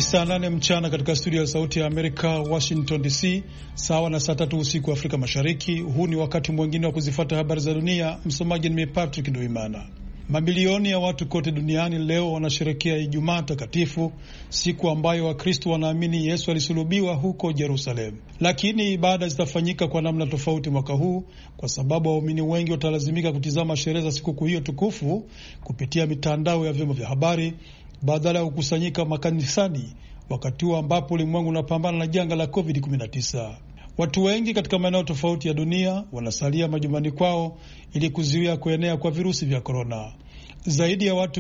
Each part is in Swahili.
saa 8 mchana katika studio ya Sauti ya Amerika, Washington DC, sawa na saa 3 usiku Afrika Mashariki. Huu ni wakati mwingine wa kuzifuata habari za dunia. Msomaji ni Patrick Nduimana. Mamilioni ya watu kote duniani leo wanasherehekea Ijumaa Takatifu, siku ambayo Wakristo wanaamini Yesu alisulubiwa huko Yerusalemu. Lakini ibada zitafanyika kwa namna tofauti mwaka huu, kwa sababu waumini wengi watalazimika kutizama sherehe za sikukuu hiyo tukufu kupitia mitandao ya vyombo vya habari badala ya kukusanyika makanisani, wakati huu ambapo ulimwengu unapambana na janga la COVID-19. Watu wengi katika maeneo tofauti ya dunia wanasalia majumbani kwao ili kuzuia kuenea kwa virusi vya korona. Zaidi ya watu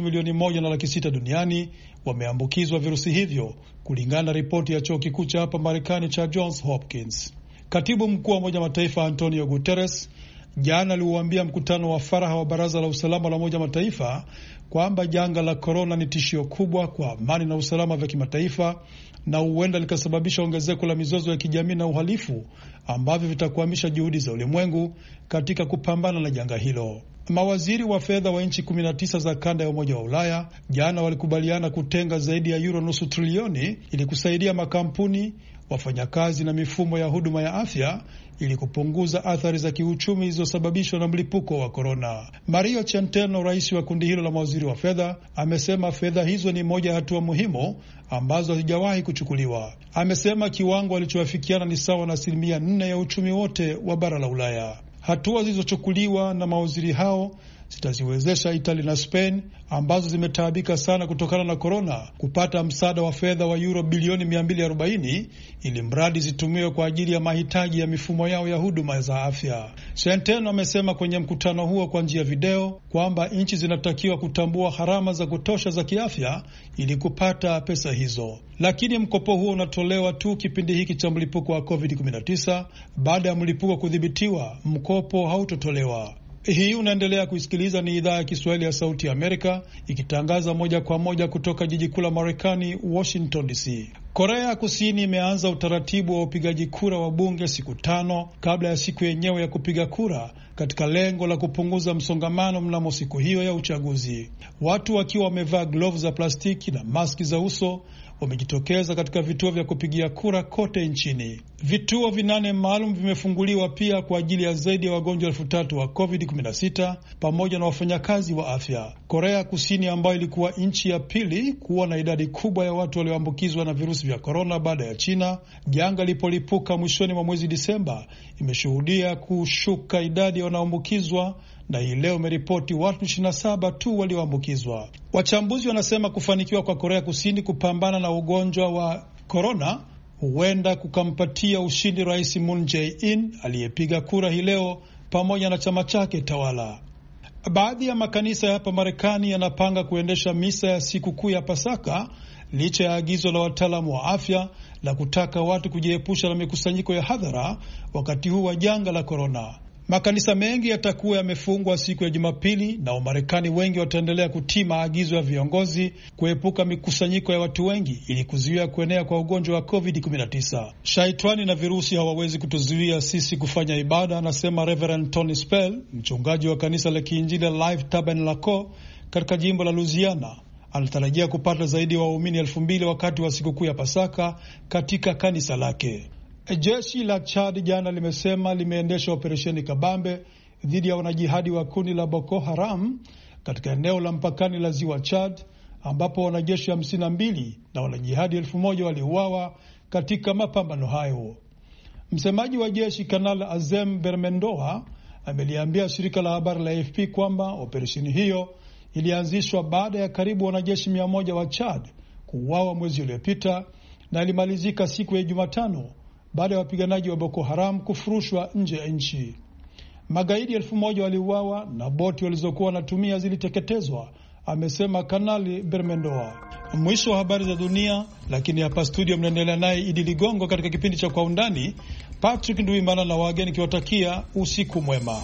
1.6 milioni duniani wameambukizwa virusi hivyo, kulingana na ripoti ya chuo kikuu cha hapa Marekani cha Johns Hopkins. Katibu mkuu wa Umoja Mataifa Antonio Guterres jana aliuambia mkutano wa faraha wa Baraza la Usalama la Umoja Mataifa kwamba janga la korona ni tishio kubwa kwa amani na usalama vya kimataifa na huenda likasababisha ongezeko la mizozo ya kijamii na uhalifu ambavyo vitakwamisha juhudi za ulimwengu katika kupambana na janga hilo. Mawaziri wa fedha wa nchi 19 za kanda ya Umoja wa Ulaya jana walikubaliana kutenga zaidi ya euro nusu trilioni ili kusaidia makampuni, wafanyakazi na mifumo ya huduma ya afya ili kupunguza athari za kiuchumi zilizosababishwa na mlipuko wa korona. Mario Centeno, rais wa kundi hilo la mawaziri wa fedha, amesema fedha hizo ni moja ya hatua muhimu ambazo hazijawahi kuchukuliwa. Amesema kiwango walichoafikiana ni sawa na 4% ya uchumi wote wa bara la Ulaya. Hatua zilizochukuliwa na mawaziri hao zitaziwezesha Italy na Spain, ambazo zimetaabika sana kutokana na korona, kupata msaada wa fedha wa euro bilioni 240 ili mradi zitumiwe kwa ajili ya mahitaji ya mifumo yao ya huduma za afya. Centeno amesema kwenye mkutano huo kwa njia ya video kwamba nchi zinatakiwa kutambua gharama za kutosha za kiafya ili kupata pesa hizo. Lakini mkopo huo unatolewa tu kipindi hiki cha mlipuko wa COVID-19. Baada ya mlipuko kudhibitiwa, mkopo hautotolewa. Hii unaendelea kuisikiliza, ni idhaa ya Kiswahili ya Sauti ya Amerika ikitangaza moja kwa moja kutoka jiji kuu la Marekani, Washington DC. Korea Kusini imeanza utaratibu wa upigaji kura wa bunge siku 5 kabla ya siku yenyewe ya kupiga kura, katika lengo la kupunguza msongamano mnamo siku hiyo ya uchaguzi. Watu wakiwa wamevaa glovu za plastiki na maski za uso wamejitokeza katika vituo vya kupigia kura kote nchini. Vituo 8 maalum vimefunguliwa pia kwa ajili ya zaidi ya wagonjwa 3,000 wa COVID-19 pamoja na wafanyakazi wa afya. Korea Kusini, ambayo ilikuwa nchi ya pili kuwa na idadi kubwa ya watu walioambukizwa na virusi vya korona baada ya China, janga lipolipuka mwishoni mwa mwezi Disemba, imeshuhudia kushuka idadi ya wanaoambukizwa na hii leo imeripoti watu 27 tu walioambukizwa. Wachambuzi wanasema kufanikiwa kwa Korea Kusini kupambana na ugonjwa wa korona huenda kukampatia ushindi Rais Moon Jae-in aliyepiga kura hii leo pamoja na chama chake tawala. Baadhi ya makanisa ya hapa Marekani yanapanga kuendesha misa ya sikukuu ya Pasaka licha ya agizo la wataalamu wa afya la kutaka watu kujiepusha na mikusanyiko ya hadhara wakati huu wa janga la korona. Makanisa mengi yatakuwa yamefungwa siku ya Jumapili na Wamarekani wengi wataendelea kutii maagizo ya viongozi kuepuka mikusanyiko ya watu wengi ili kuzuia kuenea kwa ugonjwa wa COVID-19. Shaitani na virusi hawawezi kutuzuia sisi kufanya ibada, anasema Reverend Tony Spell, mchungaji wa kanisa la Kiinjili Life Tabernacle katika jimbo la Louisiana. Anatarajia kupata zaidi ya waumini 2,000 wakati wa sikukuu ya Pasaka katika kanisa lake. Jeshi la Chad jana limesema limeendesha operesheni kabambe dhidi ya wanajihadi wa kundi la Boko Haram katika eneo la mpakani la Ziwa Chad, ambapo wanajeshi 52 na wanajihadi 1,000 waliuawa katika mapambano hayo. Msemaji wa jeshi Kanali Azem Bermendoa ameliambia shirika la habari la AFP kwamba operesheni hiyo ilianzishwa baada ya karibu wanajeshi 100 wa Chad kuuawa mwezi uliopita na ilimalizika siku ya Jumatano baada ya wapiganaji wa Boko Haram kufurushwa nje ya nchi. Magaidi 1,000 waliuawa na boti walizokuwa wanatumia ziliteketezwa, amesema Kanali Bermendoa. Mwisho wa habari za dunia, lakini hapa studio mnaendelea naye Idi Ligongo katika kipindi cha Kwa Undani. Patrick Nduimana na wageni kiwatakia usiku mwema.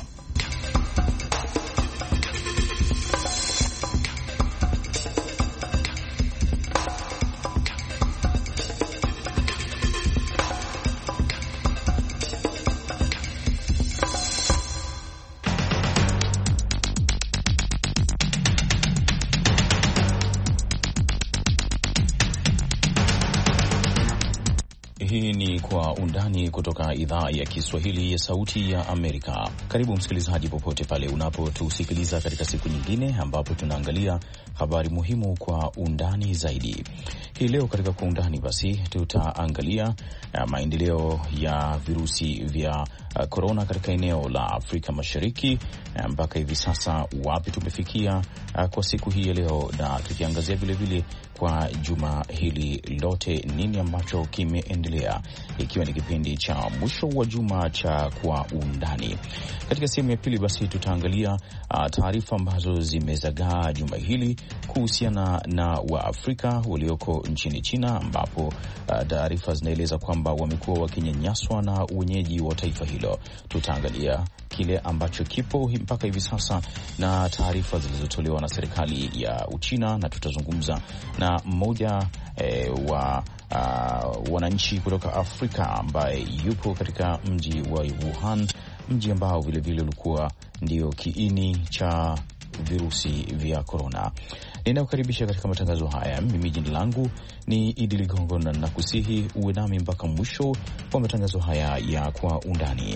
Hii ni Kwa Undani kutoka idhaa ya Kiswahili ya Sauti ya Amerika. Karibu msikilizaji, popote pale unapotusikiliza katika siku nyingine ambapo tunaangalia habari muhimu kwa undani zaidi. Hii leo katika Kwa Undani basi tutaangalia maendeleo ya virusi vya korona katika eneo la Afrika Mashariki mpaka hivi sasa, wapi tumefikia kwa siku hii ya leo, na tukiangazia vilevile kwa juma hili lote nini ambacho kimeendelea, ikiwa ni kipindi cha mwisho wa juma cha Kwa Undani. Katika sehemu ya pili basi tutaangalia taarifa ambazo zimezagaa juma hili kuhusiana na Waafrika walioko nchini China, ambapo taarifa zinaeleza kwamba wamekuwa wakinyanyaswa na wenyeji wa taifa hilo. Tutaangalia kile ambacho kipo mpaka hivi sasa na taarifa zilizotolewa na serikali ya Uchina, na tutazungumza na mmoja wa wananchi kutoka Afrika ambaye yupo katika mji wa Wuhan, mji ambao vilevile ulikuwa ndio kiini cha virusi vya korona. Ninakukaribisha katika matangazo haya. Mimi jina langu ni Idi Ligongo na nakusihi uwe nami mpaka mwisho wa matangazo haya ya Kwa Undani.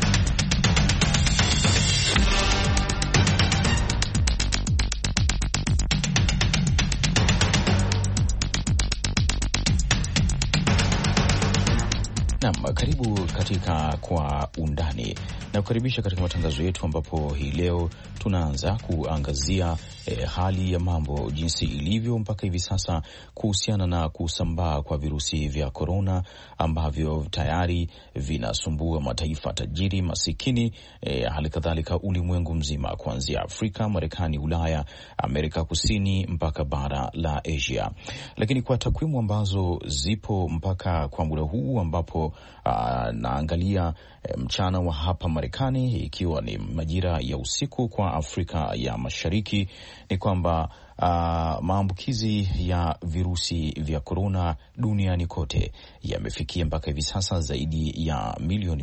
Naam, karibu katika Kwa Undani na kukaribisha katika matangazo yetu, ambapo hii leo tunaanza kuangazia hali ya mambo jinsi ilivyo mpaka hivi sasa kuhusiana na kusambaa kwa virusi vya korona ambavyo tayari vinasumbua mataifa tajiri, masikini, hali kadhalika ulimwengu mzima, kuanzia Afrika, Marekani, Ulaya, Amerika Kusini mpaka bara la Asia. Lakini kwa takwimu ambazo zipo mpaka kwa muda huu ambapo naangalia mchana wa hapa Marekani, ikiwa ni majira ya usiku kwa Afrika ya Mashariki, ni kwamba maambukizi ya virusi vya korona duniani kote yamefikia mpaka hivi sasa zaidi ya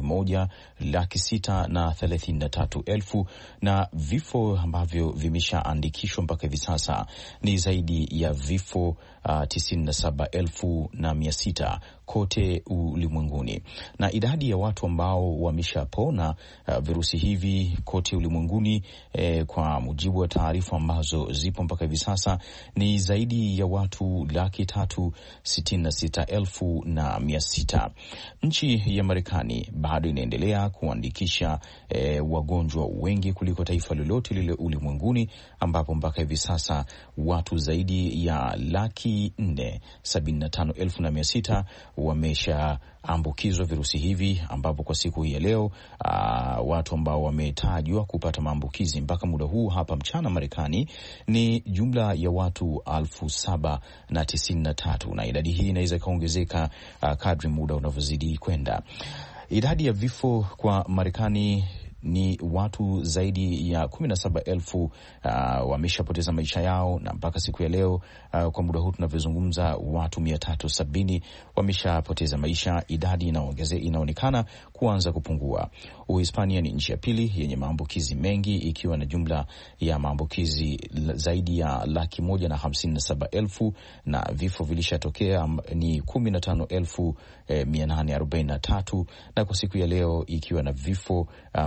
1,633,000 na vifo ambavyo vimeshaandikishwa mpaka hivi sasa ni zaidi ya vifo 97,600 kote ulimwenguni, na idadi ya watu ambao wameshapona virusi hivi kote ulimwenguni kwa mujibu wa taarifa ambazo zipo mpaka hivi sasa ni zaidi ya watu 366,600. Nchi ya Marekani bado inaendelea kuandikisha wagonjwa wengi kuliko taifa lolote lile ulimwenguni, ambapo mpaka hivi sasa watu zaidi ya 475,600 wameshaambukizwa virusi hivi, ambapo kwa siku hii ya leo watu ambao wametajwa kupata maambukizi mpaka muda huu hapa mchana Marekani ni jumla ya watu 7,093, na idadi hii inaweza ikaongezeka kadri muda unavyozidi kwenda. Idadi ya vifo kwa Marekani ni watu zaidi ya 17,000 wameshapoteza maisha yao, na mpaka siku ya leo kwa muda huu tunavyozungumza watu 370 wameshapoteza maisha. Idadi inaonekana kuanza kupungua. Uhispania ni nchi ya pili yenye maambukizi mengi ikiwa na jumla ya maambukizi zaidi ya 157,000 na vifo vilishatokea ni 15,843, na kwa siku ya leo ikiwa na vifo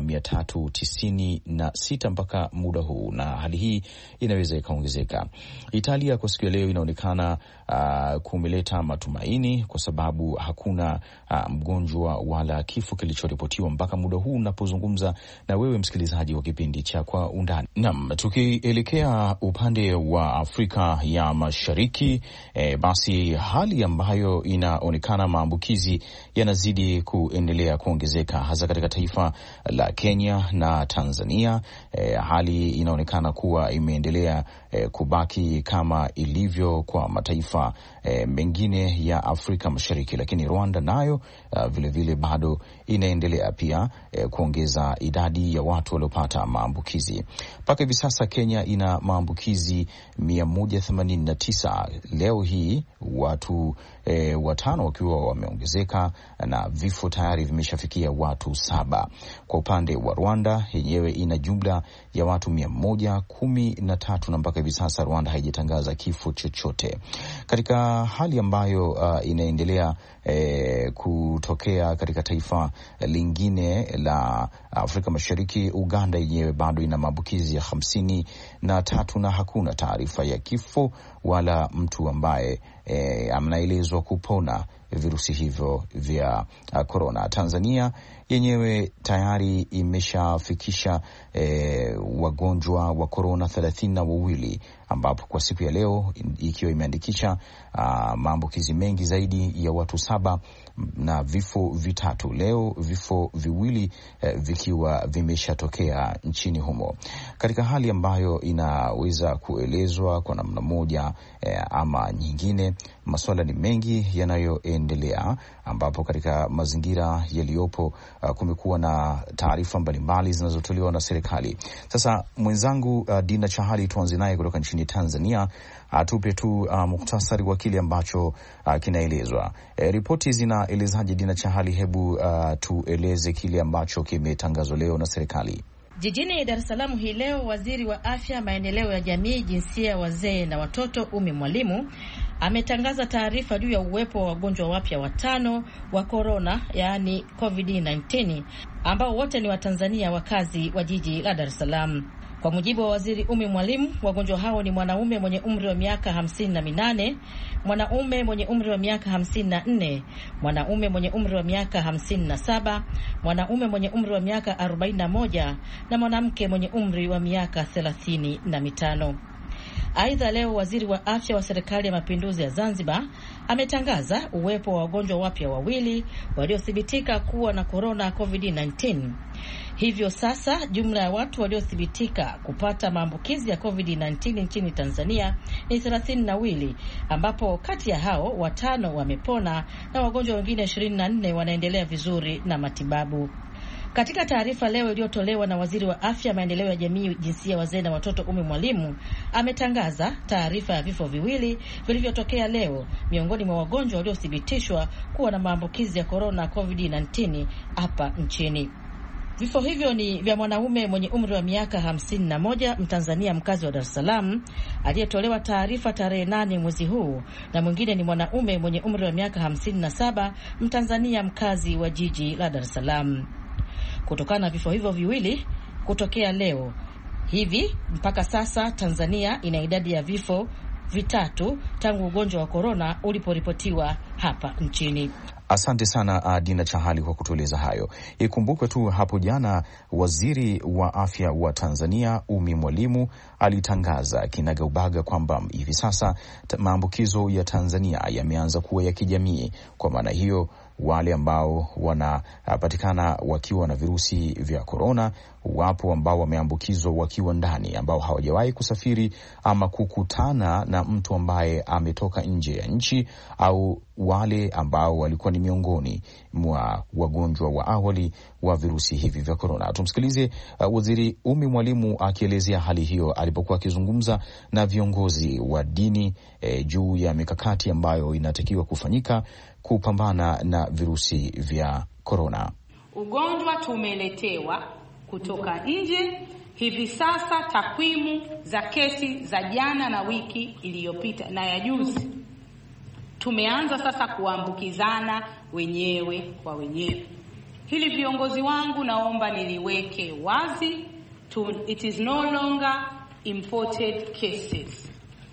396 mpaka muda huu, na hali hii inaweza ikaongezeka. Italia kwa siku ya leo inaonekana kumeleta matumaini kwa sababu hakuna mgonjwa wala kifo kilichoripotiwa mpaka muda huu unapozungumza na wewe msikilizaji wa kipindi cha Kwa Undani. Naam, tukielekea upande wa Afrika ya Mashariki, basi hali ambayo inaonekana maambukizi yanazidi kuendelea kuongezeka hasa katika taifa la Kenya na Tanzania. Hali inaonekana kuwa imeendelea kubaki kama ilivyo kwa mataifa mengine ya Afrika Mashariki, lakini Rwanda nayo vilevile bado inaendelea pia kuongeza idadi ya watu waliopata maambukizi. Mpaka hivi sasa Kenya ina maambukizi 189. Leo hii watu watano wakiwa wameongezeka na vifo tayari vimeshafikia watu 7. Kwa upande wa Rwanda yenyewe ina jumla ya watu 113 na mpaka hivi sasa Rwanda haijatangaza kifo chochote. Katika hali ambayo inaendelea kutokea katika taifa lingine la Afrika Mashariki. Uganda yenyewe bado ina maambukizi ya 53 na hakuna taarifa ya kifo wala mtu ambaye anaelezwa kupona virusi hivyo vya korona. Tanzania yenyewe tayari imeshafikisha wagonjwa wa korona 32, ambapo kwa siku ya leo ikiwa imeandikisha maambukizi mengi zaidi ya watu 7 na vifo 3. Leo vifo 2 vikiwa vimeshatokea nchini humo, katika hali ambayo inaweza kuelezwa kwa namna moja ama nyingine. Masuala ni mengi yanayoendelea, ambapo katika mazingira yaliyopo kumekuwa na taarifa mbalimbali zinazotolewa na serikali. Sasa mwenzangu Dina Chahali, tuanze naye kutoka nchini Tanzania, atupe tu muktasari wa kile ambacho kinaelezwa. Ripoti zinaelezaje, Dina Chahali? Hebu tueleze kile ambacho kimetangazwa leo na serikali. Jijini Dar es Salaam hii leo, waziri wa afya, maendeleo ya jamii, jinsia, wazee na watoto, Umi Mwalimu, ametangaza taarifa juu ya uwepo wa wagonjwa wapya 5 wa corona, yaani COVID-19, ambao wote ni Watanzania wakazi wa jiji la Dar es Salaam. Kwa mujibu wa waziri Umi Mwalimu, wagonjwa hao ni mwanaume mwenye umri wa miaka 58, mwanaume mwenye umri wa miaka 54, mwanaume mwenye umri wa miaka 57, mwanaume mwenye umri wa miaka 41 na mwanamke mwenye umri wa miaka 35. Aidha, leo waziri wa afya wa serikali ya mapinduzi ya Zanzibar ametangaza uwepo wa wagonjwa wapya 2 waliothibitika kuwa na corona COVID-19. Hivyo sasa jumla ya watu waliothibitika kupata maambukizi ya COVID-19 nchini Tanzania ni 32, ambapo kati ya hao 5 wamepona na wagonjwa wengine 24 wanaendelea vizuri na matibabu. Katika taarifa leo iliyotolewa na waziri wa afya, maendeleo ya jamii, jinsia, wazee na watoto, Umi Mwalimu, ametangaza taarifa ya vifo 2 vilivyotokea leo miongoni mwa wagonjwa waliothibitishwa kuwa na maambukizi ya corona COVID-19 hapa nchini. Vifo hivyo ni vya mwanaume mwenye umri wa miaka 51, Mtanzania mkazi wa Dar es Salaam, aliyetolewa taarifa tarehe 8 mwezi huu, na mwingine ni mwanaume mwenye umri wa miaka 57, Mtanzania mkazi wa jiji la Dar es Salaam. Kutokana na vifo hivyo 2 kutokea leo hivi, mpaka sasa Tanzania ina idadi ya vifo 3 tangu ugonjwa wa corona uliporipotiwa hapa nchini. Asante sana Dina Chahali kwa kutueleza hayo. Ikumbukwe tu hapo jana waziri wa afya wa Tanzania Umi Mwalimu alitangaza kinagaubaga kwamba hivi sasa maambukizo ya Tanzania yameanza kuwa ya kijamii. Kwa maana hiyo, wale ambao wanapatikana wakiwa na virusi vya korona, wapo ambao wameambukizwa wakiwa ndani, ambao hawajawahi kusafiri ama kukutana na mtu ambaye ametoka nje ya nchi, au wale ambao walikuwa ni miongoni mwa wagonjwa wa awali wa virusi hivi vya korona. Tumsikilize waziri Umi Mwalimu akielezea hali hiyo alipokuwa akizungumza na viongozi wa dini juu ya mikakati ambayo inatakiwa kufanyika kupambana na virusi vya korona. Ugonjwa tumeletewa kutoka nje. Hivi sasa takwimu za kesi za jana na wiki iliyopita na ya juzi, tumeanza sasa kuambukizana wenyewe kwa wenyewe. Hili viongozi wangu naomba niliweke wazi, it is no longer imported cases.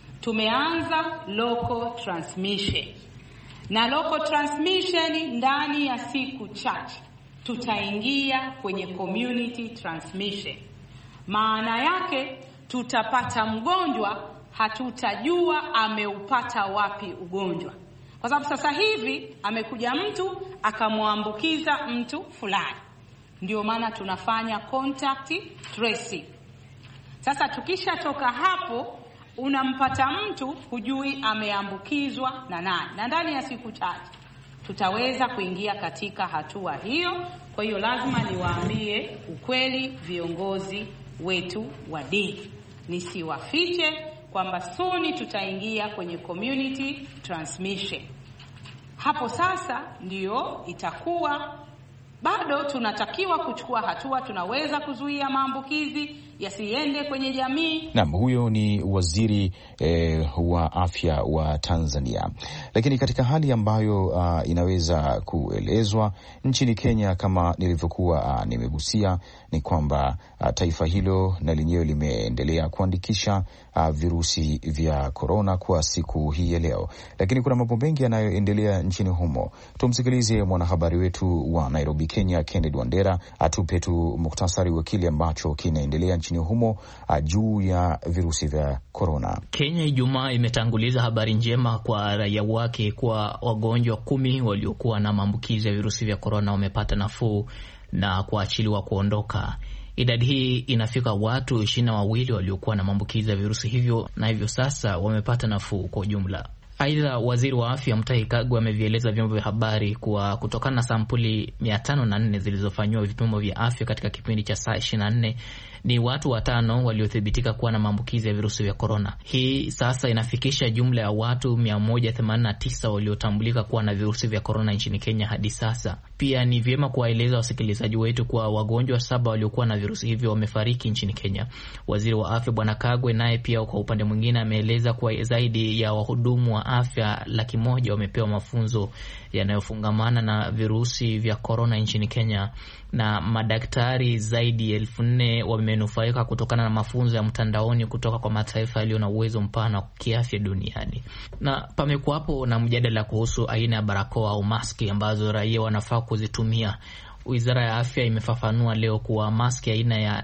Tumeanza local transmission. Na local transmission ndani ya siku chache tutaingia kwenye community transmission. Maana yake tutapata mgonjwa, hatutajua ameupata wapi ugonjwa. Kwa sababu sasa hivi amekuja mtu akamwambukiza mtu fulani. Ndio maana tunafanya contact tracing. Sasa tukishatoka hapo, unampata mtu hujui ameambukizwa na nani. Na ndani ya siku chache tutaweza kuingia katika hatua hiyo. Kwa hiyo lazima niwaambie ukweli viongozi wetu wa dini, nisiwafiche kwamba soon tutaingia kwenye community transmission. Hapo sasa ndio itakuwa bado tunatakiwa kuchukua hatua, tunaweza kuzuia maambukizi yasiende kwenye jamii. Naam, huyo ni waziri wa afya wa Tanzania. Lakini katika hali ambayo inaweza kuelezwa nchini Kenya, kama nilivyokuwa nimegusia, ni kwamba taifa hilo na lenyewe limeendelea kuandikisha virusi vya korona kwa siku hii ya leo, lakini kuna mambo mengi yanayoendelea nchini humo. Tumsikilize mwanahabari wetu wa Nairobi, Kenya, Kennedy Wandera atupe tu muktasari wa kile ambacho kinaendelea nchini humo juu ya virusi vya korona. Kenya Ijumaa imetanguliza habari njema kwa raia wake kwa wagonjwa 10 waliokuwa na maambukizi ya virusi vya korona wamepata nafuu na kuachiliwa kuondoka. Idadi hii inafika watu 22 waliokuwa na maambukizi ya virusi hivyo, na hivyo sasa wamepata nafuu kwa ujumla. Aidha, waziri wa afya Mutahi Kagwe amevieleza vyombo vya habari kuwa kutokana na sampuli 504 zilizofanywa vipimo vya afya katika kipindi cha saa 24, ni watu 5 waliothibitika kuwa na maambukizi ya virusi vya korona. Hii sasa inafikisha jumla ya watu 189 waliotambulika kuwa na virusi vya korona nchini Kenya hadi sasa. Pia ni vyema kuwaeleza wasikilizaji wetu kuwa wagonjwa 7 waliokuwa na virusi hivyo wamefariki nchini Kenya. Waziri wa afya Bwana Kagwe naye pia kwa upande mwingine ameeleza kuwa zaidi ya wahudumu wa afya 100,000 wamepewa mafunzo yanayofungamana na virusi vya korona nchini Kenya, na madaktari zaidi ya 4,000 wamenufaika kutokana na mafunzo ya mtandaoni kutoka kwa mataifa yaliyo na uwezo mpana wa kiafya duniani. Na pamekuwapo na mjadala kuhusu aina ya barakoa au maski ambazo raia wanafaa kuzitumia. Wizara ya afya imefafanua leo kuwa maski aina ya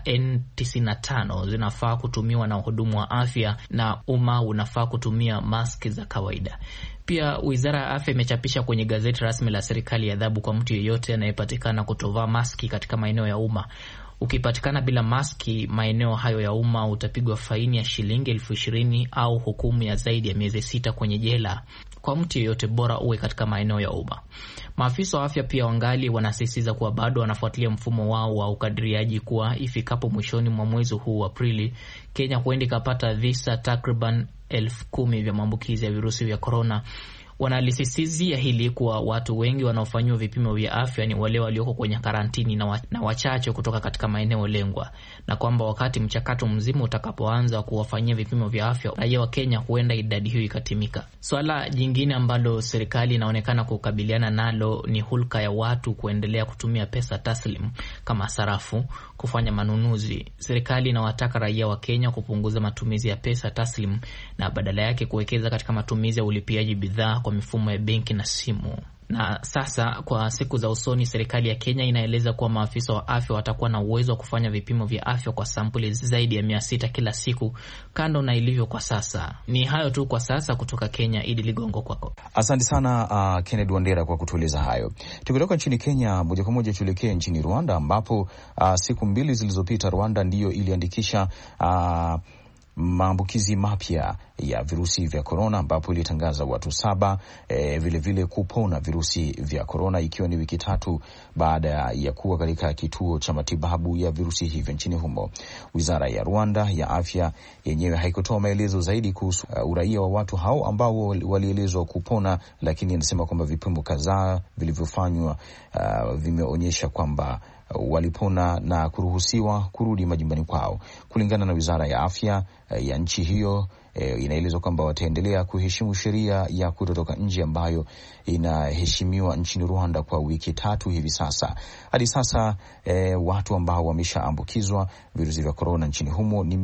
N95 zinafaa kutumiwa na wahudumu wa afya na umma unafaa kutumia maski za kawaida. Pia wizara ya afya imechapisha kwenye gazeti rasmi la serikali adhabu kwa mtu yeyote anayepatikana kutovaa maski katika maeneo ya umma. Ukipatikana bila maski maeneo hayo ya umma utapigwa faini ya shilingi 20,000 au hukumu ya zaidi ya miezi 6 kwenye jela kwa mtu yeyote, bora uwe katika maeneo ya umma. Maafisa wa afya pia wangali wanasisitiza kuwa bado wanafuatilia mfumo wao wa ukadiriaji kuwa ifikapo mwishoni mwa mwezi huu wa Aprili, Kenya huenda ikapata visa takriban 10,000 vya maambukizi ya virusi vya korona. Wanalisisitizia hili kuwa watu wengi wanaofanyiwa vipimo vya afya ni wale walioko kwenye karantini na wachache kutoka katika maeneo lengwa, na kwamba wakati mchakato mzima utakapoanza kuwafanyia vipimo vya afya raia wa Kenya huenda idadi hiyo ikatimika. Swala jingine ambalo serikali inaonekana kukabiliana nalo ni hulka ya watu kuendelea kutumia pesa taslim kama sarafu kufanya manunuzi. Serikali inawataka raia wa Kenya kupunguza matumizi ya pesa taslim na badala yake kuwekeza katika matumizi ya ulipiaji bidhaa kwa mifumo ya benki na simu. Na sasa kwa siku za usoni, serikali ya Kenya inaeleza kuwa maafisa wa afya watakuwa na uwezo wa kufanya vipimo vya afya kwa sampuli zaidi ya 600 kila siku, kando na ilivyo kwa sasa. Ni hayo tu kwa sasa kutoka Kenya. Idi Ligongo, kwako. Asante sana Kennedy Wandera kwa kutueleza hayo. Tukitoka nchini Kenya moja kwa moja tuelekee nchini Rwanda, ambapo siku 2 zilizopita Rwanda ndiyo iliandikisha maambukizi mapya ya virusi vya korona, ambapo ilitangaza watu 7 vile kupona virusi vya korona, ikiwa ni wiki 3 baada ya kuwa katika kituo cha matibabu ya virusi hivyo nchini humo. Wizara ya Rwanda ya afya yenyewe haikutoa maelezo zaidi kuhusu uraia wa watu hao ambao walielezwa kupona, lakini inasema kwamba vipimo kadhaa vilivyofanywa vimeonyesha kwamba walipona na kuruhusiwa kurudi majumbani kwao. Kulingana na wizara ya afya ya nchi hiyo, inaelezwa kwamba wataendelea kuheshimu sheria ya kutotoka nje ambayo inaheshimiwa nchini Rwanda kwa wiki 3 hivi sasa. Hadi sasa watu ambao wameshaambukizwa virusi vya korona nchini humo ni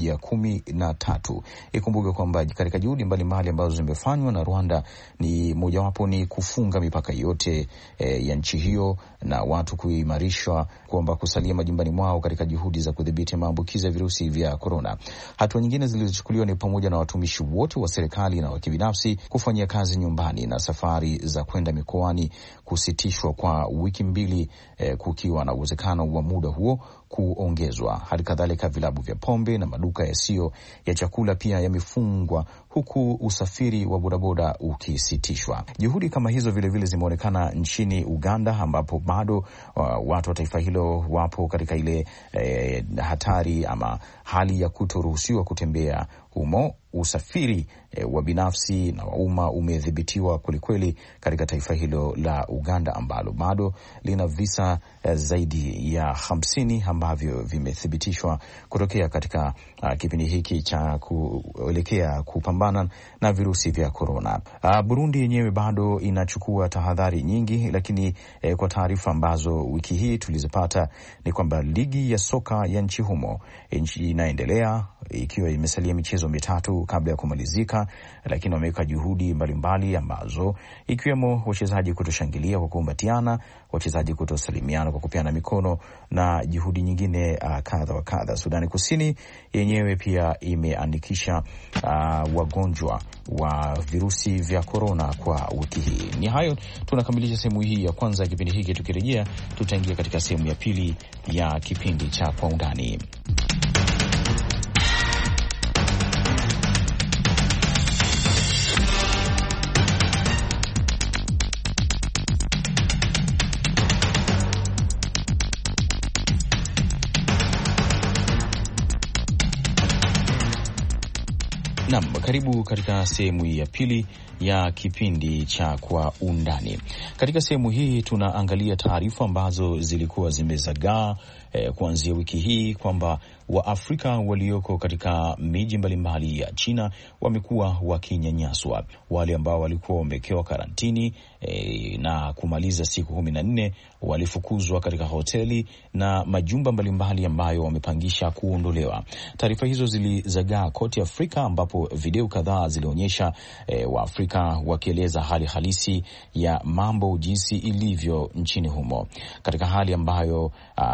113. Ikumbuke kwamba katika juhudi mbalimbali ambazo zimefanywa na Rwanda, ni mojawapo ni kufunga mipaka yote ya nchi hiyo na watu kuimarishwa kwamba kusalia majumbani mwao katika juhudi za kudhibiti maambukizi ya virusi vya korona. Hatua nyingine zilizochukuliwa ni pamoja na watumishi wote wa serikali na wa kibinafsi kufanyia kazi nyumbani na safari za kwenda mikoani kusitishwa kwa wiki 2, kukiwa na uwezekano wa muda huo kuongezwa. Hali kadhalika vilabu vya pombe na maduka yasiyo ya chakula pia yamefungwa, huku usafiri wa bodaboda ukisitishwa. Juhudi kama hizo vilevile zimeonekana nchini Uganda, ambapo bado watu wa taifa hilo wapo katika ile hatari ama hali ya kutoruhusiwa kutembea humo usafiri wa binafsi na wa umma umedhibitiwa kwelikweli katika taifa hilo la Uganda ambalo bado lina visa zaidi ya 50 ambavyo vimethibitishwa kutokea katika kipindi hiki cha kuelekea kupambana na virusi vya korona. Burundi yenyewe bado inachukua tahadhari nyingi, lakini kwa taarifa ambazo wiki hii tulizopata ni kwamba ligi ya soka ya nchi humo inaendelea ikiwa imesalia michezo mitatu kabla ya kumalizika, lakini wameweka juhudi mbalimbali ambazo ikiwemo wachezaji kutoshangilia kwa kukumbatiana, wachezaji kutosalimiana kwa kupeana mikono na juhudi nyingine kadha wa kadha. Sudani Kusini yenyewe pia imeandikisha wagonjwa wa virusi vya korona kwa wiki hii. Ni hayo tunakamilisha sehemu hii ya kwanza ya kipindi hiki. Tukirejea tutaingia katika sehemu ya pili ya kipindi cha Kwa Undani. Naam, karibu katika sehemu ya pili ya kipindi cha Kwa Undani. Katika sehemu hii tunaangalia taarifa ambazo zilikuwa zimezagaa kuanzia wiki hii kwamba Waafrika walioko katika miji mbalimbali ya China wamekuwa wakinyanyaswa. Wale ambao walikuwa wamewekewa karantini na kumaliza siku 14 walifukuzwa katika hoteli na majumba mbalimbali ambayo wamepangisha kuondolewa. Taarifa hizo zilizagaa kote Afrika, ambapo video kadhaa zilionyesha Waafrika wakieleza hali halisi ya mambo jinsi ilivyo nchini humo, katika hali ambayo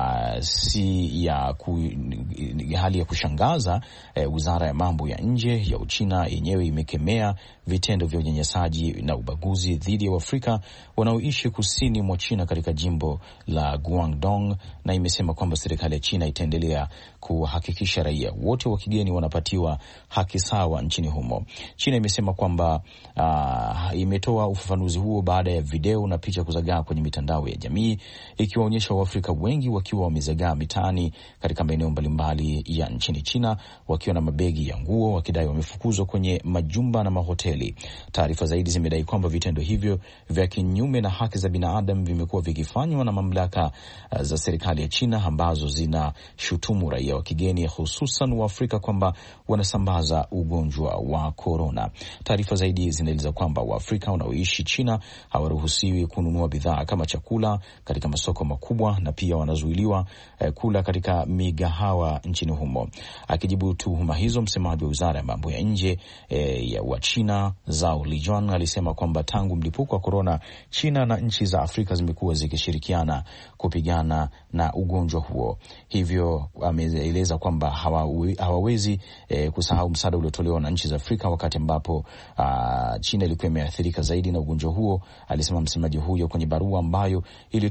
si ya hali ya kushangaza. Wizara ya mambo ya nje ya Uchina yenyewe imekemea vitendo vya unyanyasaji na ubaguzi dhidi ya Waafrika wanaoishi kusini mwa China katika jimbo la Guangdong, na imesema kwamba serikali ya China itaendelea kuhakikisha raia wote wa kigeni wanapatiwa haki sawa nchini humo. China imesema kwamba imetoa ufafanuzi huo baada ya video na picha kuzagaa kwenye mitandao ya jamii ikiwaonyesha Waafrika wengi wakiwa wamezagaa mitaani katika maeneo mbalimbali ya nchini China wakiwa na mabegi ya nguo, wakidai wamefukuzwa kwenye majumba na mahoteli. Taarifa zaidi zimedai kwamba vitendo hivyo vya kinyume na haki za binadamu vimekuwa vikifanywa na mamlaka za serikali ya China ambazo zinashutumu raia wa kigeni hususan wa Afrika kwamba wanasambaza ugonjwa wa korona. Taarifa zaidi zinaeleza kwamba Waafrika wanaoishi China hawaruhusiwi kununua bidhaa kama chakula katika masoko makubwa na pia wanazuiliwa kula katika migahawa nchini humo. Akijibu tuhuma hizo, msemaji wa Wizara ya Mambo ya Nje wa China Zhao Lijuan alisema kwamba tangu mlipuko wa korona, China na nchi za Afrika zimekuwa zikishirikiana kupigana na ugonjwa huo. Hivyo ameeleza kwamba hawawezi kusahau msaada uliotolewa na nchi za Afrika wakati ambapo China ilikuwa imeathirika zaidi na ugonjwa huo, alisema msemaji huyo kwenye barua ambayo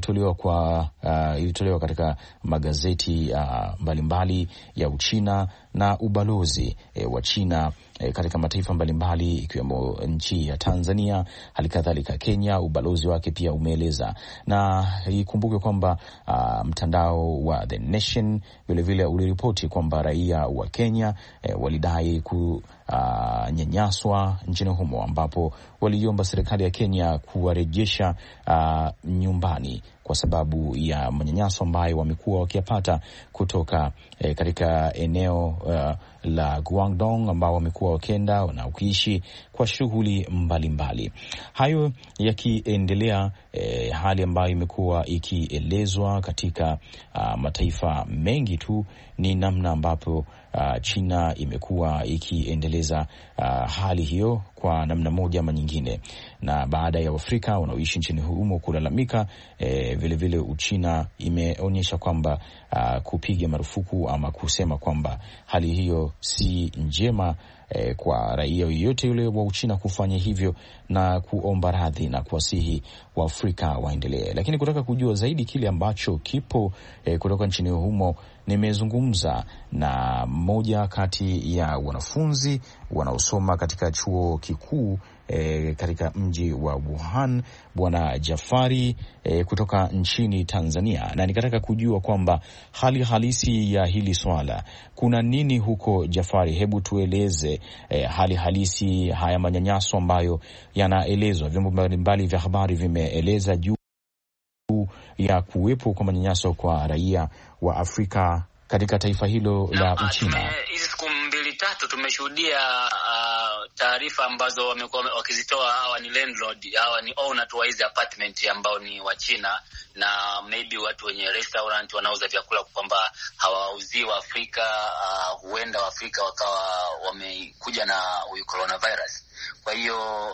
ilitolewa katika magazeti mbalimbali ya Uchina na ubalozi wa China katika mataifa mbalimbali ikiwemo nchi ya Tanzania, halikadhalika Kenya. Ubalozi wake pia umeeleza, na ikumbuke kwamba mtandao wa The Nation vilevile uliripoti kwamba raia wa Kenya walidai kunyanyaswa nchini humo, ambapo waliomba serikali ya Kenya kuwarejesha nyumbani kwa sababu ya manyanyaso ambayo wamekuwa wakiyapata kutoka katika eneo la Guangdong ambao wamekuwa wakenda na ukiishi kwa shughuli mbalimbali. Hayo yakiendelea, hali ambayo imekuwa ikielezwa katika mataifa mengi tu ni namna ambapo China imekuwa ikiendeleza hali hiyo kwa namna moja ama nyingine, na baada ya Afrika wanaoishi nchini humo kulalamika, vilevile Uchina imeonyesha kwamba kupiga marufuku ama kusema kwamba hali hiyo si njema kwa raia yoyote yule wa Uchina kufanya hivyo, na kuomba radhi na kuwasihi wa Afrika waendelee. Lakini kutaka kujua zaidi kile ambacho kipo kutoka nchini humo nimezungumza na mmoja kati ya wanafunzi wanaosoma katika chuo kikuu katika mji wa Wuhan, Bwana Jafari kutoka nchini Tanzania, na nikataka kujua kwamba hali halisi ya hili swala kuna nini huko. Jafari, hebu tueleze hali halisi, haya manyanyaso ambayo yanaelezwa, vyombo mbalimbali vya habari vimeeleza juu ya kuwepo kwa manyanyaso kwa raia wa Afrika katika taifa hilo la Uchina. Hizi siku 2-3 tumeshuhudia taarifa ambazo wamekuwa wakizitoa. Hawa ni landlord, hawa ni owner wa hizi apartment ambao ni wa China, na maybe watu wenye restaurant wanauza vyakula kwamba hawauzii wa Afrika. Huenda wa Afrika wakawa wamekuja na huyu coronavirus. Kwa hiyo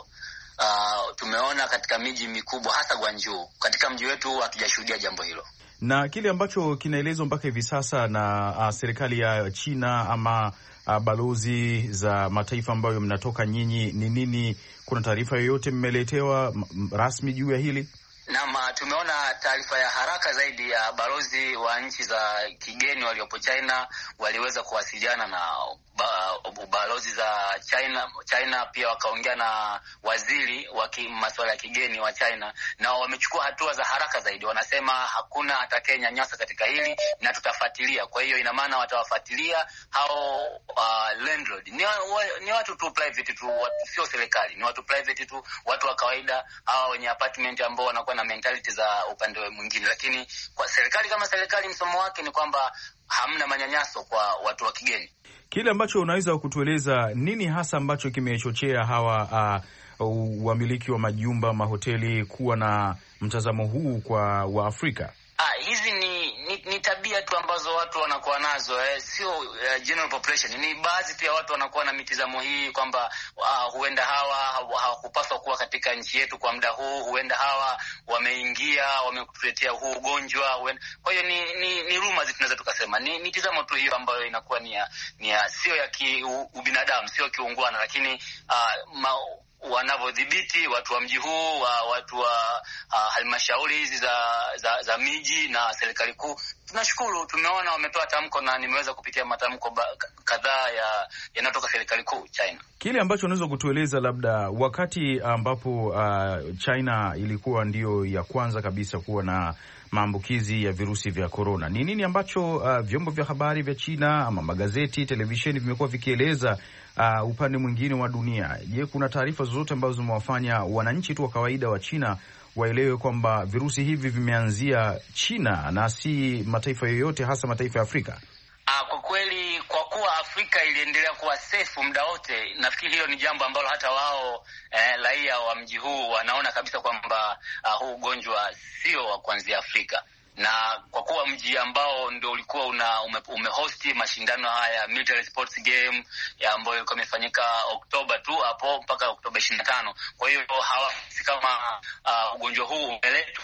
tumeona katika miji mikubwa, hasa Guangzhou. Katika mji wetu hatujashuhudia jambo hilo. Na kile ambacho kinaelezwa mpaka hivi sasa na serikali ya China ama balozi za mataifa ambayo mnatoka nyinyi ni nini? Kuna taarifa yoyote mmeletewa rasmi juu ya hili? Naam, tumeona taarifa ya haraka zaidi ya balozi wa nchi za kigeni waliopo China. Waliweza kuwasiliana na balozi za China pia wakaongea na waziri wa masuala ya kigeni wa China, na wamechukua hatua za haraka zaidi. Wanasema hakuna atakayenyanyasa katika hili na tutafuatilia. Kwa hiyo ina maana watawafuatilia hao landlord. Ni watu tu private tu, sio serikali, ni watu private tu, watu wa kawaida, hawa wenye apartment ambao wanakuwa na mentality za upande mwingine. Lakini kwa serikali kama serikali, msomo wake ni kwamba hamna manyanyaso kwa watu wa kigeni. Kile ambacho unaweza kutueleza nini hasa ambacho kimechochea hawa wamiliki wa majumba, mahoteli kuwa na mtazamo huu kwa Waafrika? Hizi ni tabia tu ambazo watu wanakuwa nazo, sio general population. Ni baadhi tu ya watu wanakuwa na mitazamo hii kwamba huenda hawa hawakupaswa kuwa katika nchi yetu kwa muda huu, huenda hawa wameingia wametuletea huu ugonjwa. Kwa hiyo ni rumors tunaweza tukasema, ni mitazamo tu hiyo ambayo inakuwa ni sio ya kiubinadamu, sio kiungwana, lakini wanavyodhibiti watu wa mji huu, watu wa halmashauri hizi za miji na serikali kuu. Tunashukuru, tumeona wametoa tamko na nimeweza kupitia matamko kadhaa yanayotoka serikali kuu China. Kile ambacho unaweza kutueleza labda, wakati ambapo China ilikuwa ndiyo ya kwanza kabisa kuwa na maambukizi ya virusi vya korona, ni nini ambacho vyombo vya habari vya China ama magazeti, televisheni vimekuwa vikieleza upande mwingine wa dunia? Je, kuna taarifa zozote ambazo zimewafanya wananchi tu wa kawaida wa China waelewe kwamba virusi hivi vimeanzia China na si mataifa yoyote, hasa mataifa ya Afrika? Kwa kweli, kwa kuwa Afrika iliendelea kuwa safe muda wote, nafikiri hilo ni jambo ambalo hata wao raia wa mji huu wanaona kabisa kwamba huu ugonjwa sio wa kuanzia Afrika. Na kwa kuwa mji ambao ndio ulikuwa umehosti mashindano haya military sports game ambayo ilikuwa imefanyika Oktoba tu hapo mpaka Oktoba 25. Kwa hiyo hawasi kama ugonjwa huu umeletwa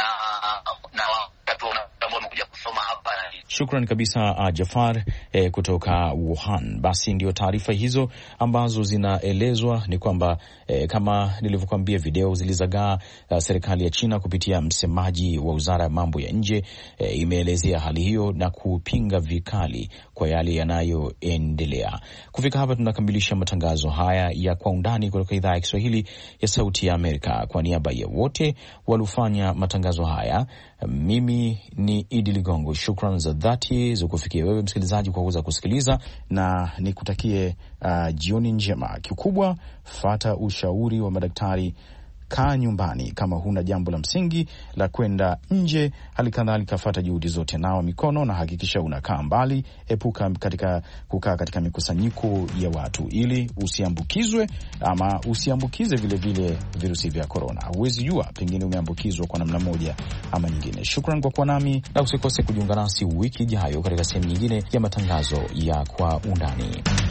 na watu ambao wamekuja kusoma hapa. Shukran kabisa Jafar kutoka Wuhan. Basi ndio taarifa hizo ambazo zinaelezwa ni kwamba kama nilivyokuambia, video zilizagaa. Serikali ya China kupitia msemaji wa Wizara ya Mambo ya Nje imeelezea hali hiyo na kupinga vikali kwa yale yanayoendelea. Kufika hapa tunakamilisha matangazo haya ya Kwa Undani kutoka idhaa ya Kiswahili ya Sauti ya Amerika. Kwa niaba ya wote waliofanya matangazo haya, mimi ni Idi Ligongo. Shukran za dhati za kufikia wewe msikilizaji kwa kuweza kusikiliza, na nikutakie jioni njema. Kikubwa, fata ushauri wa madaktari. Kaa nyumbani kama huna jambo la msingi la kwenda nje. Halikadhalika, fata juhudi zote, nawa mikono na hakikisha unakaa mbali. Epuka kukaa katika mikusanyiko ya watu ili usiambukizwe ama usiambukize vile virusi vya korona. Huwezi jua, pengine umeambukizwa kwa namna moja ama nyingine. Shukran kwa kuwa nami, na usikose kujiunga nasi wiki ijayo katika sehemu nyingine ya matangazo ya Kwa Undani.